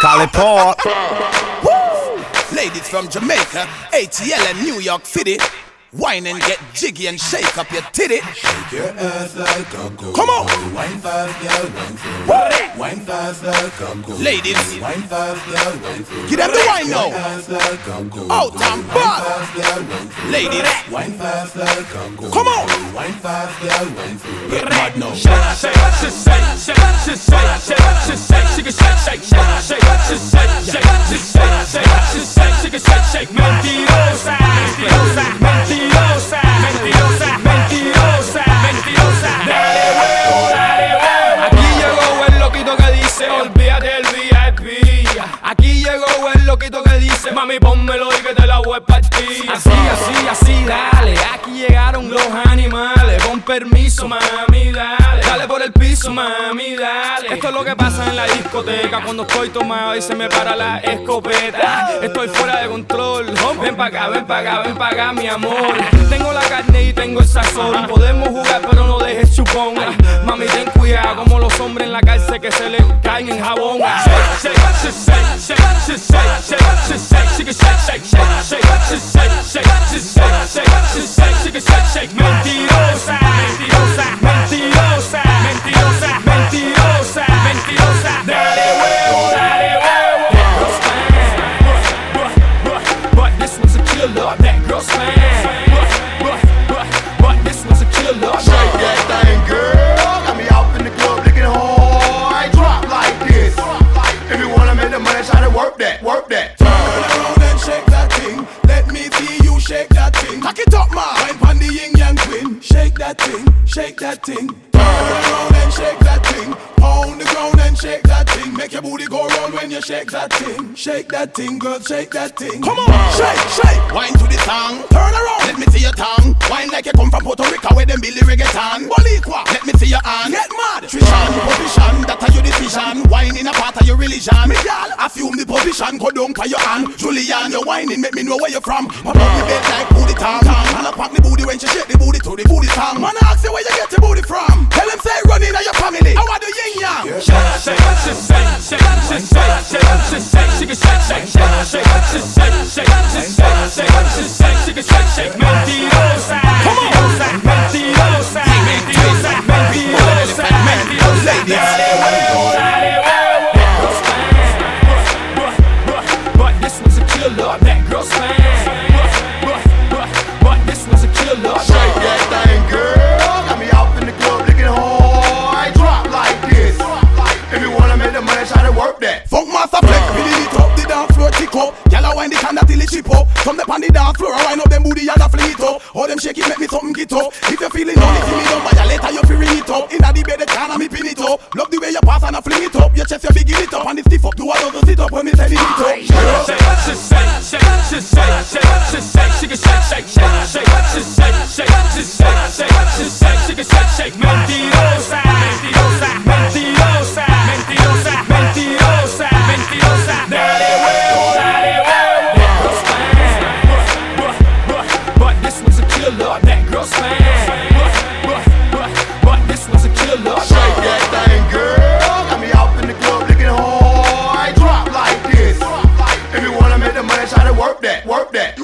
Call it Paul. Ladies from Jamaica, ATL and New York City, wine and get jiggy and shake up your titty. Shake your ass like a go. Come on. Wine fast, girl, wine slow. Wine fast like a go. Ladies, wine fast, girl, wine slow. get them the wine now. Shake your ass like a go. Out and Wine back. fast, girl, wine slow. Ladies, wine fast like a go. come on. Wine fast, girl, wine slow. Get mad now. Mentirosa, mentirosa, mentirosa, mentirosa, mentirosa, mentirosa. Dale huevo, dale huevo. Aquí llegó el loquito que dice, olvídate del VIP. Aquí llegó el loquito que dice, mami pónmelo y que te la voy a partir. Así, así, así, dale. Aquí llegaron los animales. Con permiso, mami, dale. Dale por el piso, mami, dale. Esto es lo que pasa en la discoteca cuando estoy tomado y se me para la escopeta. Estoy fuera de control. Ven pa' acá, ven pa' acá, ven pa' acá, mi amor. Tengo la carne y tengo el sazón. Podemos jugar, pero no dejes chupón. Mami, ten cuidado como los hombres en la cárcel que se les caen en jabón. Shake, shake, shake, shake, shake, shake, shake, shake, shake, shake, shake, shake, shake, mentirosa, mentirosa, mentirosa, mentirosa, mentirosa, mentirosa. Dale huevo, dale huevo. But this was a killer. That girl's fine. But this was a killer. Shake that thing, girl. Got me out in the club looking hard. Drop like this. If you wanna make the money, try to work that, work that. Turn around and shake that thing. Let me see you shake that thing. Cock it up, man. Wine pon the yin yang twin. Shake that thing, shake that thing. Turn around and shake that thing. Pound the ground and shake that thing. Make your booty go round when you shake that thing. Shake that thing, girl, shake that thing. Come on, shake, shake. Wine to the song. Turn around, let me see your tongue. Wine like you come from Puerto Rico where them Billy reggaeton. Boricua, let me see your hand. Get mad. Trishan, position, that are your decision. Wine in a part of your religion. Me gal, assume the position, go down for your hand. Julian, you're whining, make me know where you're from. Pop up the bed like booty tongue. And I pop the booty when she shake the booty to the booty tongue. Man, I ask you where you get your booty from. Tell them say run in your family. I want the yin yang. Shake, shake, shake, shake, shake, shake, shake, shake, shake, shake, shake, shake, shake, mentirosa, mentirosa, mentirosa, mentirosa, mentirosa, mentirosa. Dale huevo, dale huevo. But this was a killer. That girl's fine. But this was a killer. Shake that thing, girl. Got me out in the club looking hard. Drop like this. If you wanna make the money, try to work that. Funk master flex, feeling it up, the dance floor tick up. Gyal a wine the can till it chip up. Some dey on the dance floor, I wind up them booty and a fling it up. All them shake it, make me something get up. If you feeling lonely, see me down by your later, you feel ring it up. Inna the bed, the can and me pin it up. Love the way you pass and I fling it up. Your chest, you big it up and the stiff up. Do a dozen sit up when me send it up. Shake, shake, shake, shake, shake, shake, shake, shake, shake, shake, shake, shake, mentirosa, mentirosa, mentirosa, mentirosa, mentirosa, mentirosa. Dale huevo, dale huevo. But this was a killer. That girl's fine. But this was a killer. Shake that thing, girl. Got me out in the club looking hard. Drop like this. If you wanna make the money, try to work that, work that.